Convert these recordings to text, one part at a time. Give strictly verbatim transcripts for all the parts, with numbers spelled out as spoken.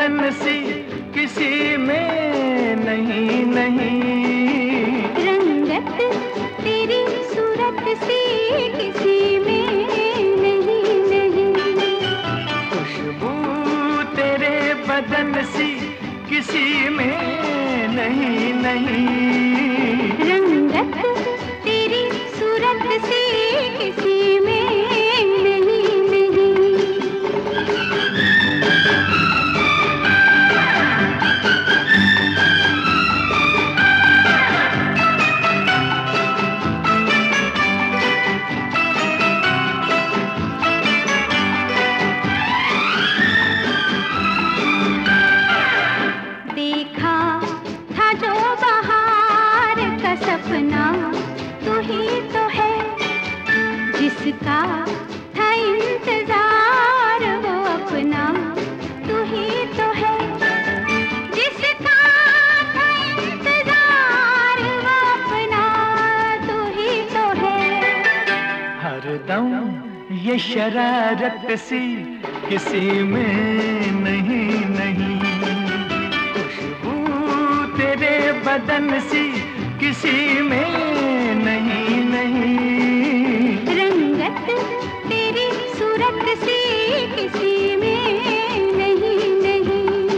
बदन सी किसी में नहीं नहीं, रंगत तेरी सूरत सी किसी में नहीं नहीं, खुशबू तेरे बदन सी किसी में नहीं नहीं, रंगत तेरी सूरत सी किसी में नहीं नहीं। देखा था जो बहार का सपना तू ही तो है, जिसका था इंतजार वो अपना तू ही तो है, जिसका था इंतजार वो अपना तू ही तो है। हरदम ये शरारत सी किसी में नहीं नहीं, खुशबू तेरे बदन सी किसी में नहीं नहीं, रंगत तेरी सूरत सी किसी में नहीं नहीं।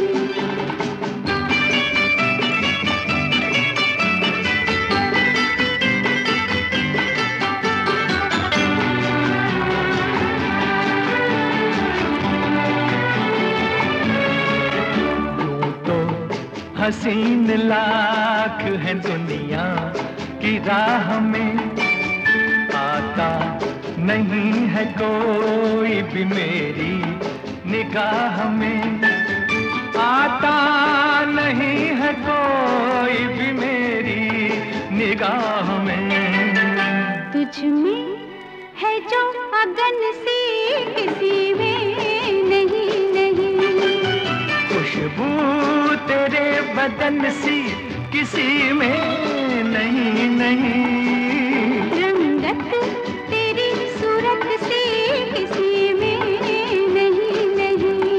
हसीन लाख है दुनिया की राह में, आता नहीं है कोई भी मेरी निगाह में, आता नहीं है कोई भी मेरी निगाह में। तुझ में है जो अगन सी किसी में नहीं नहीं, खुशबू तेरे बदन सी किसी में नहीं नहीं, रंगत तेरी सूरत सी किसी में नहीं नहीं।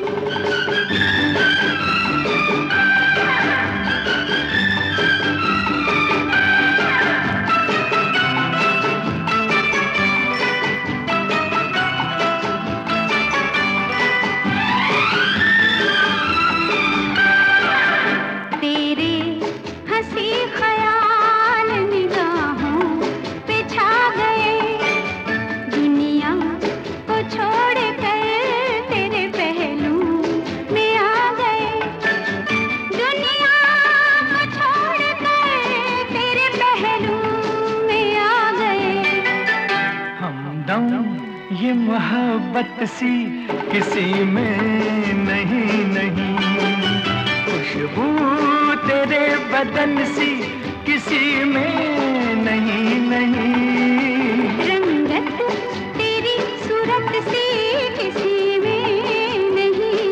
तेरे हंसी ख्याल निगाहों पे छा गए, दुनिया को छोड़ कर तेरे पहलू में आ गए, दुनिया को छोड़ कर तेरे पहलू में आ गए। हमदम ये मोहब्बत सी किसी में नहीं नहीं, खुशबू तेरे बदन सी किसी में नहीं नहीं, रंगत तेरी सूरत सी किसी में नहीं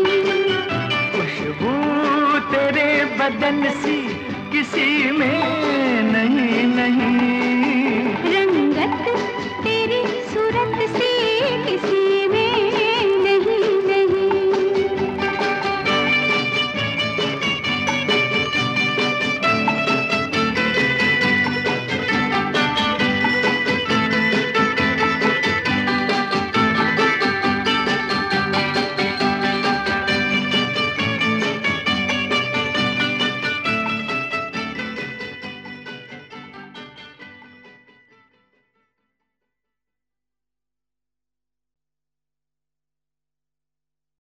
नहीं, खुशबू तेरे बदन सी किसी में